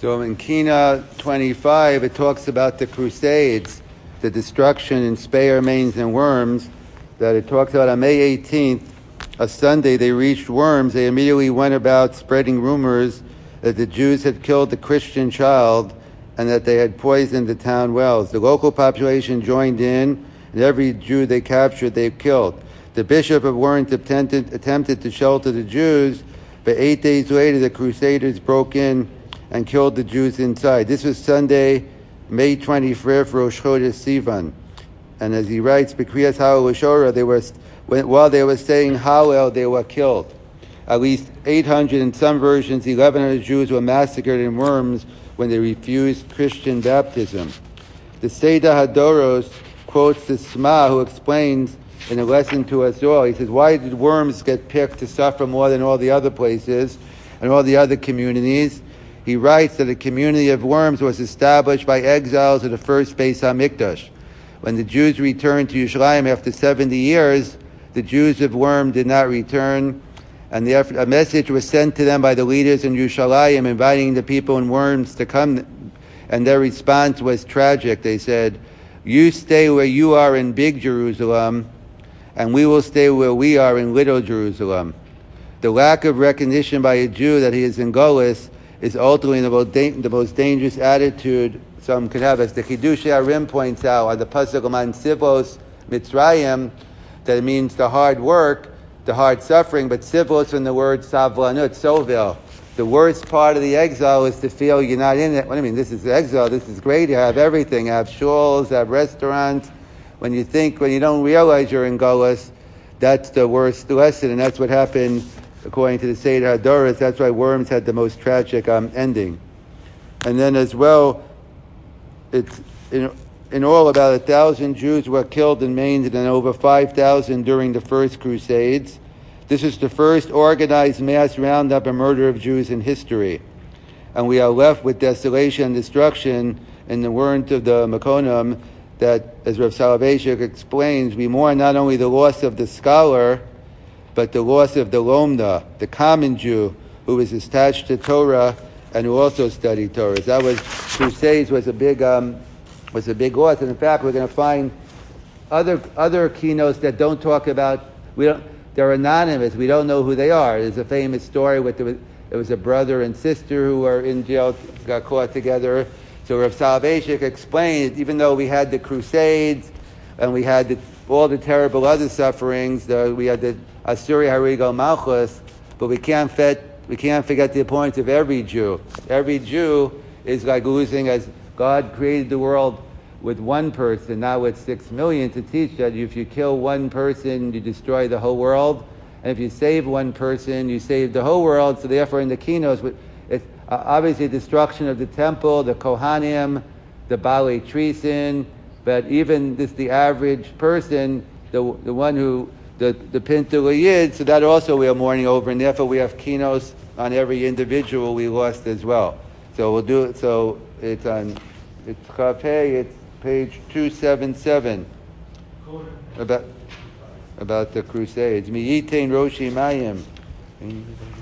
So in Kina 25, it talks about the Crusades, the destruction in Speyer, Mainz, and Worms, that it talks about on May 18th, a Sunday, they reached Worms. They immediately went about spreading rumors that the Jews had killed the Christian child and that they had poisoned the town wells. The local population joined in, and every Jew they captured, they killed. The bishop of Worms attempted to shelter the Jews, but 8 days later, the Crusaders broke in and killed the Jews inside. This was Sunday, May 25th, Rosh Chodesh Sivan. And as he writes, B'kriyas Hallel L'Shora, while they were saying Hallel, they were killed. At least 800, in some versions, 1,100 Jews were massacred in Worms when they refused Christian baptism. The Seder Hadoros quotes the Sma, who explains in a lesson to us all. He says, why did Worms get picked to suffer more than all the other places and all the other communities? He writes that the community of Worms was established by exiles of the first Beis HaMikdash. When the Jews returned to Yerushalayim after 70 years, the Jews of Worms did not return, and a message was sent to them by the leaders in Yerushalayim inviting the people in Worms to come, and their response was tragic. They said, you stay where you are in big Jerusalem, and we will stay where we are in little Jerusalem. The lack of recognition by a Jew that he is in Golus is ultimately the most dangerous attitude some can have. As the Chidushei HaRim points out on the Pasuk Aman Sivos Mitzrayim, that it means the hard work, the hard suffering, but Sivos from the word Savlanut, Sovil. The worst part of the exile is to feel you're not in it. What do you mean? This is exile, this is great, you have everything, you have shuls, you have restaurants. When you don't realize you're in Golus, that's the worst lesson, and that's what happened according to the Seder Hadoros. That's why Worms had the most tragic ending. And then as well, it's in all about 1,000 Jews were killed in Mainz and over 5,000 during the first Crusades. This is the first organized mass roundup and murder of Jews in history. And we are left with desolation and destruction in the warrant of the Makonim that, as Rav Soloveitchik explains, we mourn not only the loss of the scholar, but the loss of the Lomda, the common Jew, who was attached to Torah and who also studied Torah. That was, Crusades was a big loss. And in fact, we're going to find other keynotes that don't talk about, they're anonymous. We don't know who they are. There's a famous story with there was a brother and sister who were in jail, got caught together. So Rav Soloveitchik explained, even though we had the Crusades and we had all the terrible other sufferings, we had the Asuri Harigal Malchus, but we can't forget the importance of every Jew. Every Jew is like losing, as God created the world with one person, not with 6 million, to teach that if you kill one person, you destroy the whole world. And if you save one person, you save the whole world. So therefore in the keynotes, it's obviously destruction of the temple, the Kohanim, the Balei Trisin, but even the average person, the one who, the Pintul Yid, so that also we are mourning over, and therefore we have keynotes on every individual we lost as well. So we'll do it, so it's Chafei, it's page 277, about the Crusades. Mi'itain Roshi Mayim.